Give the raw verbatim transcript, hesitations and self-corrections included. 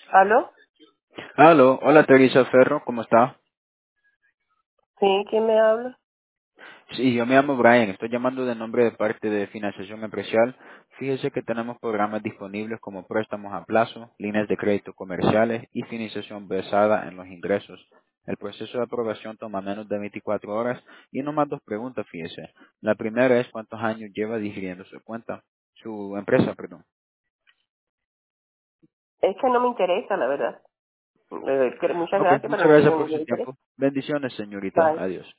¿Aló? Aló, hola Teresa Ferro, ¿cómo está? Sí, ¿quién me habla? Sí, yo me llamo Brian, estoy llamando de nombre de parte de Financiación Empresarial. Fíjese que tenemos programas disponibles como préstamos a plazo, líneas de crédito comerciales y financiación basada en los ingresos. El proceso de aprobación toma menos de veinticuatro horas y nomás dos preguntas, fíjese. La primera es cuántos años lleva dirigiendo su cuenta, su empresa, perdón. Es que no me interesa, la verdad. Eh, que- Muchas Ok, gracias, muchas pero no, gracias no por me su interesa. tiempo. Bendiciones, señorita. Bye. Adiós.